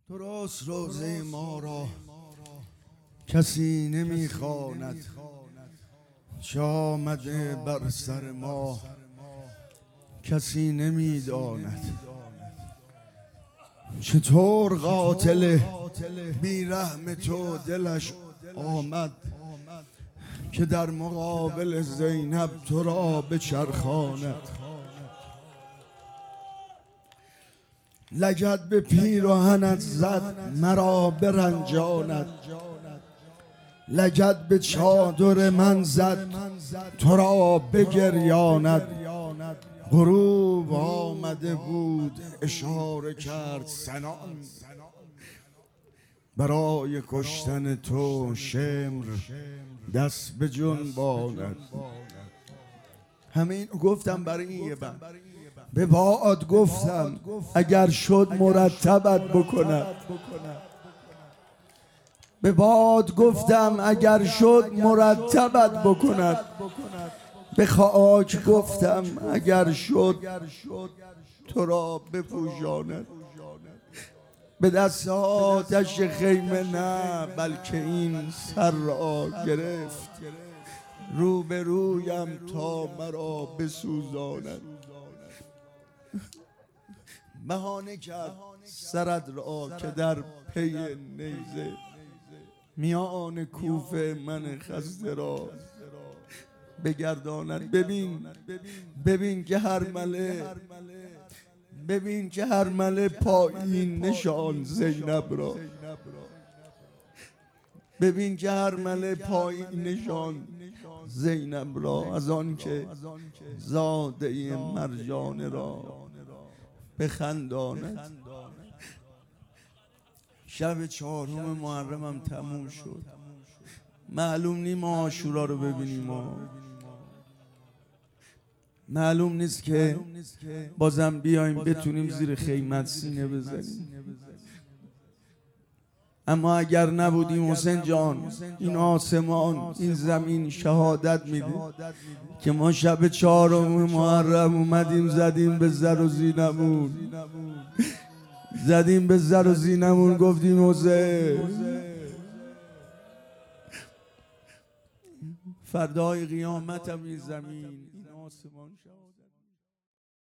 درست روزه ما را کسی نمیخواند، چه آمده بر سر ما کسی نمیداند. چطور قاتل بیرحم تو دلش آمد که در مقابل زینب تو را بچرخاند. لگد به پیراهنت زد مرا برنجاند، لگد به چادر من زد تو را بگریاند. غروب آمده بود اشاره کرد سنان، برای کشتن تو شمر دست به جنباند. همین گفتم برای این یه بند. به باد گفتم اگر شد مرتبت بکند، به باد گفتم اگر شد مرتبت بکند، به خاک گفتم اگر شد تو را بپوشاند. به دست آتش خیمه نه بلکه این سر را گرفت، روبرویم تا مرا بسوزاند. بهانه کرد سرد را که در پی نیزه، میان کوفه من خسته را بگرداند. ببین که هر مله پایین نشان زینب را، ببین که هر مله پایین نشان زینب را، از آن که زاده مرجان را بخنداند. شب 4 محرمم تموم شد. معلوم نی ما عاشورا رو ببینیم، معلوم نیست که بازم بیایم بتونیم زیر خیمت سینه بزنیم. اما اگر نبودیم حسین جان، این آسمان این زمین شهادت میده که ما شب 4 محرم اومدیم زدیم به زر و زینمون، زدیم به زر و زینمون، گفتیم حسین فردای قیامتم این زمین این آسمان شهادت.